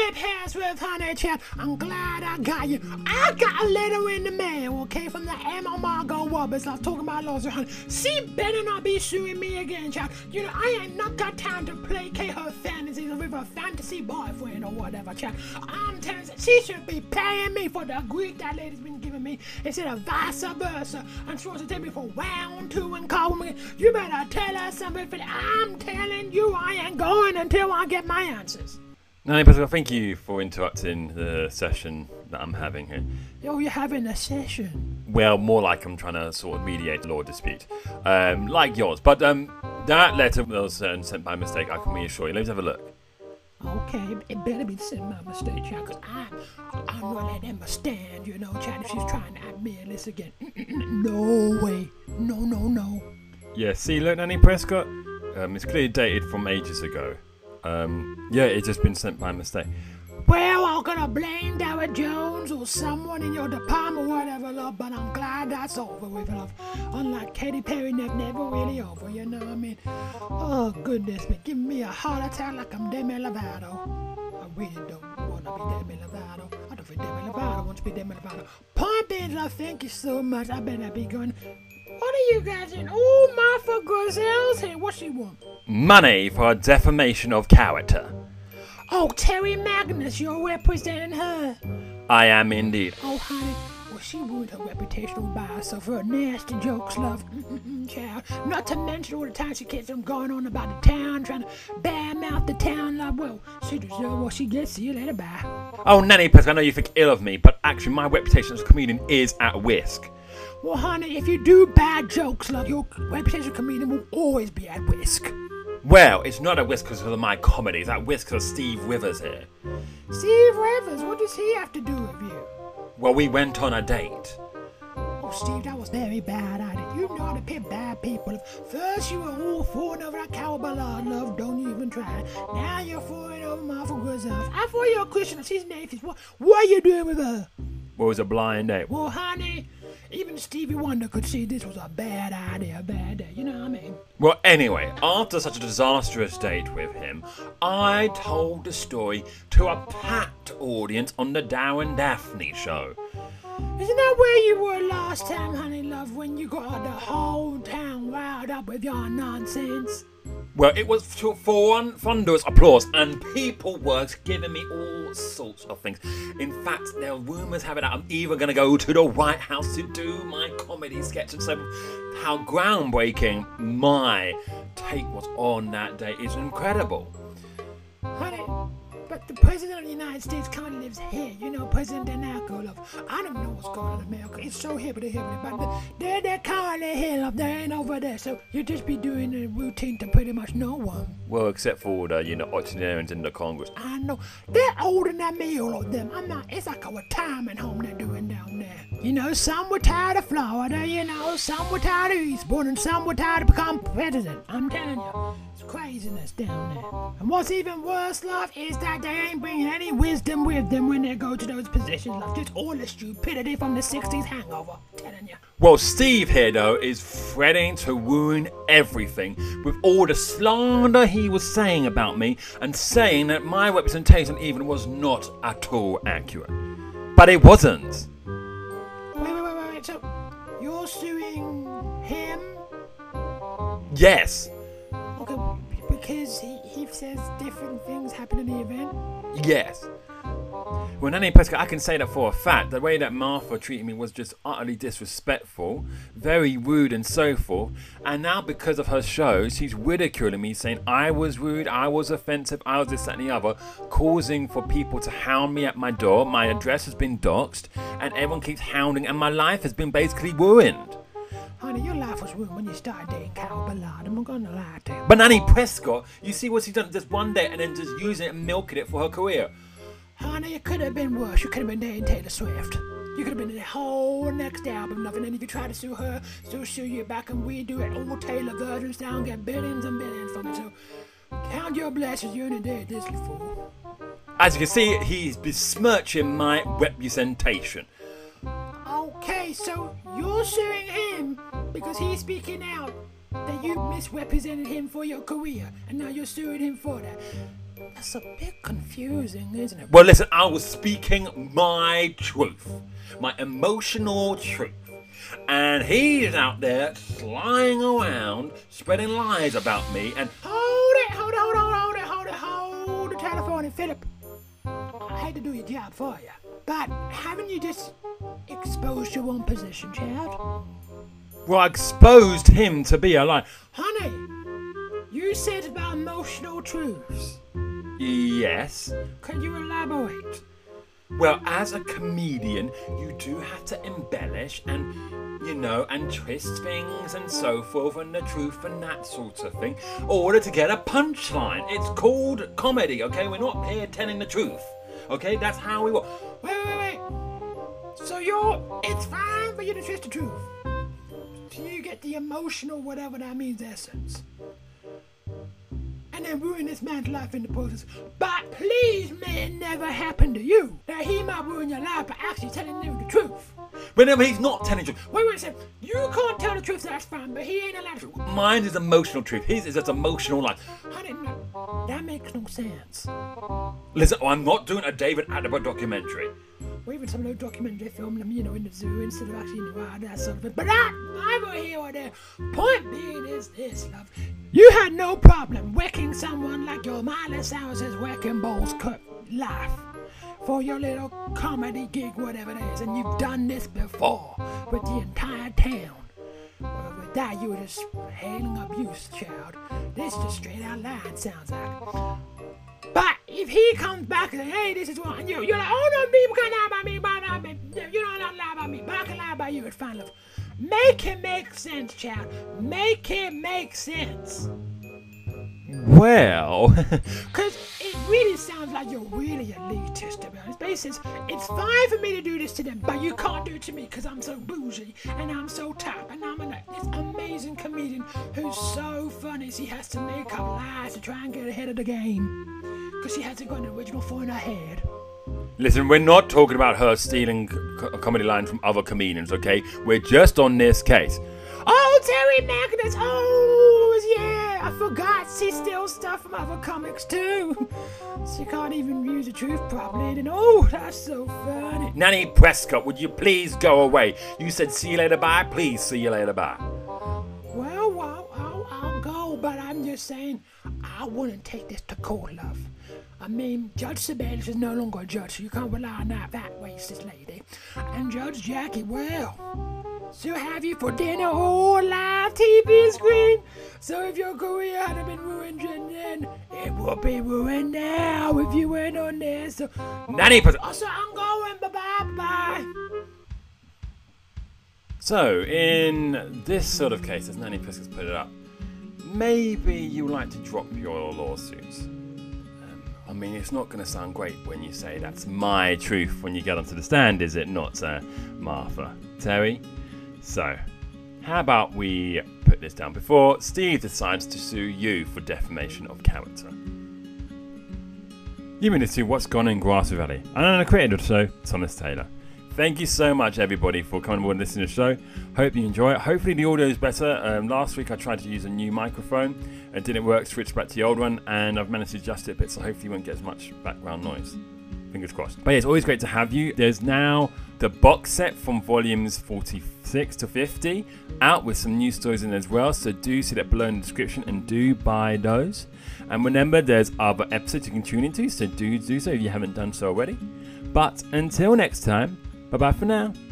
pass with honey chat. I'm glad I got you. I got a letter in the mail, okay, from the Emma Margot Roberts. I was talking about Lost honey. She better not be suing me again, child. You know, I ain't not got time to placate her fantasies with a fantasy boyfriend or whatever, child. I'm telling you, she should be paying me for the grief that lady's been giving me instead of vice versa. And she wants to take me for round two and call me. You better tell her something. I'm telling you, I ain't going until I get my answers. Nanny Prescott, thank you for interrupting the session that I'm having here. Oh, you're having a session? Well, more like I'm trying to sort of mediate a law dispute, like yours. But that letter was sent by mistake, I can reassure you. Let's have a look. Okay, it better be sent by mistake, child, because I'm gonna let Emma stand, you know, child, if she's trying to act me and this again. No way. No. Yeah, see, look, Nanny Prescott, it's clearly dated from ages ago. Yeah, it's just been sent by mistake. Well, I'm gonna blame Darrell Jones or someone in your department, whatever, love, but I'm glad that's over with, love. Unlike Katy Perry, never really over, you know what I mean? Oh, goodness me, give me a heart attack like I'm Demi Lovato. I really don't want to be Demi Lovato. I don't think Demi Lovato wants to be Demi Lovato. Point is, I thank you so much. I better be going. What are you guys in? Oh, Martha Grizel's here. What she want? Money for defamation of character. Oh, Terry Magnus, you're representing her. I am indeed. Oh, honey, well, she ruined her reputation by herself for her nasty jokes, love. Child. Not to mention all the time she keeps them going on about the town, trying to badmouth the town, love. Well, she deserves what she gets. See you later, bye. Oh, Nanny Prescott, I know you think ill of me, but actually my reputation as a comedian is at risk. Well, honey, if you do bad jokes, love, your reputation as a comedian will always be at risk. Well, it's not at risk because of my comedy. It's at risk because of Steve Rivers here. Steve Rivers? What does he have to do with you? Well, we went on a date. Oh, Steve, that was very bad idea. You know how to pick bad people. First you were all falling over that Carol Ballard, love. Don't even try. Now you're falling over Martha Grizelf. I thought you were a Christian. She's an atheist. What are you doing with her? Well, it was a blind date. Well, honey, even Stevie Wonder could see this was a bad idea, you know what I mean? Well, anyway, after such a disastrous date with him, I told the story to a packed audience on the Darren Daphne show. Isn't that where you were last time, honey love, when you got the whole town riled up with your nonsense? Well, it was for thunderous applause, and people were giving me all sorts of things. In fact, there were rumours having that I'm even going to go to the White House to do my comedy sketch, and so how groundbreaking my take was on that day is incredible. Honey, but the President of the United States kind of lives here, you know, President Danako, love. I don't know what's going on in America. It's so hippity, but they're currently here, love. They ain't over there, so you just be doing a routine to pretty much no one. Well, except for the, octogenarians in the Congress. I know. They're older than me, all of them. It's like a retirement home they're doing down there. You know, some were tired of Florida, you know, some were tired of Eastbourne, and some were tired to become president. I'm telling you. Craziness down there. And what's even worse, love, is that they ain't bringing any wisdom with them when they go to those positions, love. Just all the stupidity from the 60s hangover. I'm telling you. Well, Steve here, though, is threatening to ruin everything with all the slander he was saying about me and saying that my representation even was not at all accurate. But it wasn't. Wait. So, you're suing him? Yes. Okay, because he says different things happen in the event? Yes. Well, Nanny Prescott, I can say that for a fact. The way that Martha treated me was just utterly disrespectful, very rude and so forth. And now because of her show, she's ridiculing me, saying I was rude, I was offensive, I was this, that and the other, causing for people to hound me at my door. My address has been doxed and everyone keeps hounding and my life has been basically ruined. Honey, your life was ruined when you started dating Carol Ballard. I'm not gonna lie to you. But Nanny Prescott, you see what she's done just one day and then just using it and milking it for her career. Honey, it could have been worse. You could have been dating Taylor Swift. You could have been in the whole next album, love. And then if you try to sue her, she'll sue you back and redo it. All Taylor versions down, get billions and billions from it. So count your blessings. You only did this, fool. As you can see, he's besmirching my representation. Okay, so you're suing him because he's speaking out that you misrepresented him for your career, and now you're suing him for that. That's a bit confusing, isn't it? Well, listen, I was speaking my truth, my emotional truth. And he's out there flying around, spreading lies about me, and Hold the telephone, and Philip. I hate to do your job for you, but haven't you just exposed your own position, child? well, I exposed him to be a lie. Honey, you said about emotional truths. Yes. Can you elaborate? Well, as a comedian, you do have to embellish and, and twist things and so forth and the truth and that sort of thing in order to get a punchline. It's called comedy, okay? We're not here telling the truth, okay? That's how we work. Wait. So it's fine for you to twist the truth. So you get the emotional, whatever that means, essence. And then ruin this man's life in the process. But please, may it never happen to you. That he might ruin your life by actually telling you the truth. But no, he's not telling the truth. Wait a second. You can't tell the truth, that's fine, but he ain't allowed to. Mine is emotional truth. His is just emotional lie. Honey, no, that makes no sense. Listen, I'm not doing a David Attenborough documentary. Or even some of those documentary filming them, in the zoo instead of actually in the wild, that sort of thing. But neither here or there. Point being is this, love. You had no problem wrecking someone like your Miley Cyrus's Wrecking Ball's life for your little comedy gig, whatever it is. And you've done this before with the entire town. Well, with that, you were just hailing abuse, child. This is just straight out lying, sounds like. But if he comes back and says, hey, this is what, and you're like, oh no, people can't lie about me, you don't lie about me, but I can lie about you, it's fine, love. Make it make sense, child. Make it make sense. Well, Because it really sounds like you're really elitist, to be honest. But he says, it's fine for me to do this to them, but you can't do it to me because I'm so bougie and I'm so top and I'm this amazing comedian who's so funny she has to make up lies to try and get ahead of the game because she hasn't got an original thought in her head. listen, we're not talking about her stealing comedy lines from other comedians, okay? We're just on this case. Oh, Terry Magnus! Oh, yeah! I forgot she steals stuff from other comics too. She can't even use the truth properly. And oh, that's so funny. Nanny Prescott, would you please go away? You said see you later, bye. Please see you later, bye. Well, I'll go, but I'm just saying I wouldn't take this to court, love. I mean, Judge Sebelius is no longer a judge, so you can't rely on that racist lady. And Judge Jackie, well, she'll have you for dinner or live TV screen. So if your career had been ruined then, it will be ruined now if you went on there. So, Nanny Prescott. also, I'm going. Bye-bye. So, in this sort of case, as Nanny Prescott's put it up, maybe you would like to drop your lawsuits. I mean, it's not going to sound great when you say that's my truth when you get onto the stand, is it not, Martha? Terry? So, how about we put this down before Steve decides to sue you for defamation of character? You've been listening to What's Gone in Grassy Valley, and I'm the creator of the show, Thomas Taylor. Thank you so much, everybody, for coming aboard and listening to the show. Hope you enjoy it. Hopefully the audio is better. Last week I tried to use a new microphone. It didn't work, switched back to the old one, and I've managed to adjust it a bit, so hopefully you won't get as much background noise. Fingers crossed. But yeah, it's always great to have you. There's now the box set from volumes 46 to 50 out with some new stories in as well, so do see that below in the description and do buy those. And remember, there's other episodes you can tune into, so do so if you haven't done so already. But until next time, bye-bye for now.